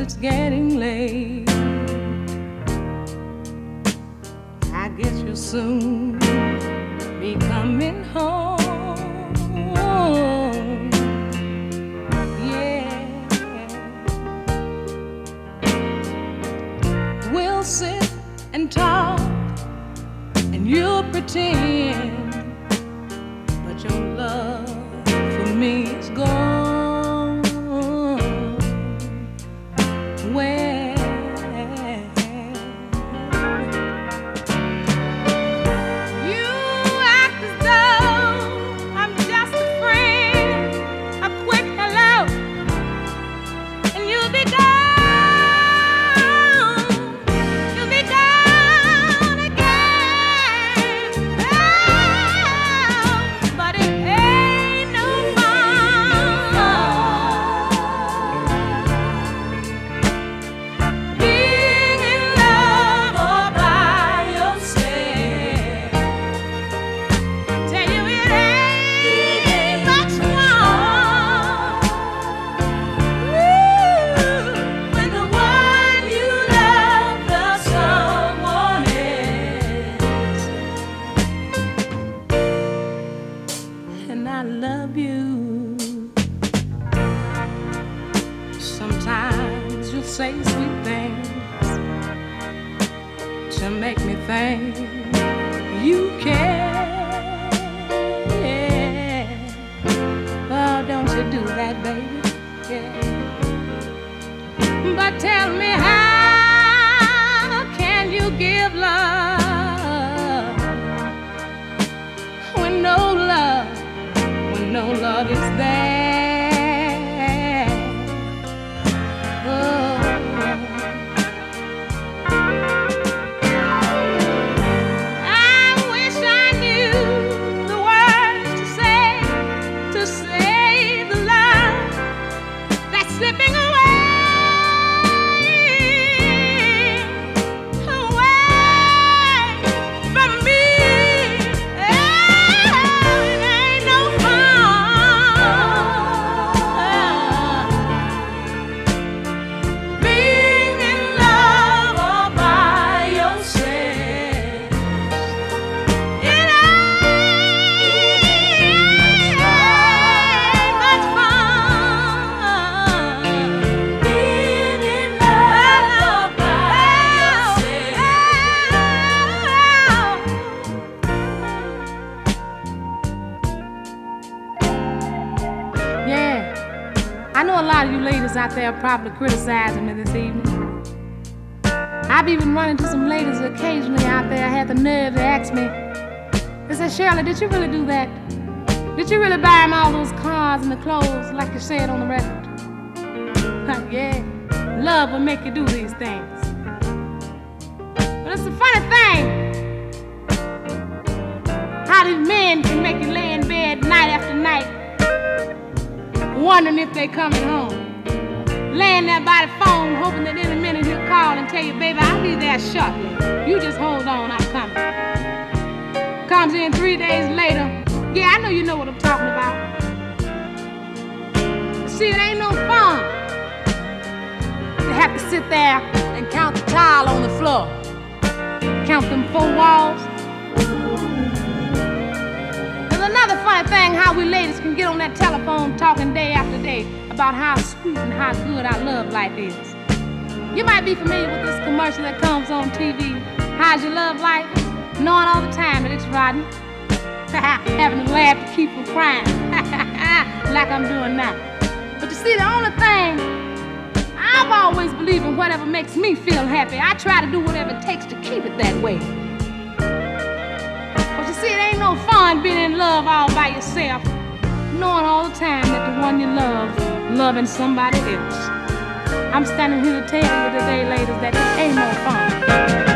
it's getting late. I guess you'll soon be coming home. Yeah. We'll sit and talk, and you'll pretend, but your love for me is gone. Well, you act as though I'm just a friend, a quick hello, and you'll be gone. You'll be gone again. Oh, but it ain't no fun being in love all by yourself. Tell you it ain't much fun. When the one you love loves someone else. And I love you. Sometimes you'll say sweet things to make me think you care. Oh, don't you do that, baby? Yeah. But tell me, how can you give love when no love is there? Oh. I wish I knew the words to say the love that's slipping away from me. Oh, it ain't no fun being in love all by yourself. It ain't much fun being in love all by yourself. Yeah, I know a lot of you ladies out there are probably criticizing me this evening. I've even run into some ladies occasionally out there had the nerve to ask me, they said, Shirley, did you really do that? Did you really buy him all those cars and the clothes like you said on the record? Yeah, love will make you do these things. But it's a funny thing how these men can make you lay in bed night after night wondering if they coming home. Laying there by the phone hoping that any minute he'll call and tell you, baby, I'll be there shortly. You just hold on, I'm coming. Comes in 3 days later. Yeah, I know you know what I'm talking about. See, it ain't no fun to have to sit there and count the tile on the floor. Count them 4 walls. There's another funny thing how we ladies can get on that telephone talking day after day about how sweet and how good our love life is. You might be familiar with this commercial that comes on TV. How's your love life? Knowing all the time that it's rotten. Having to laugh to keep from crying. Like I'm doing now. But you see, the only thing, I've always believed in whatever makes me feel happy. I try to do whatever it takes to keep it that way. But you see, it ain't no fun being in love all by yourself, knowing all the time that the one you love, loving somebody else. I'm standing here to tell you today, ladies, that it ain't no fun.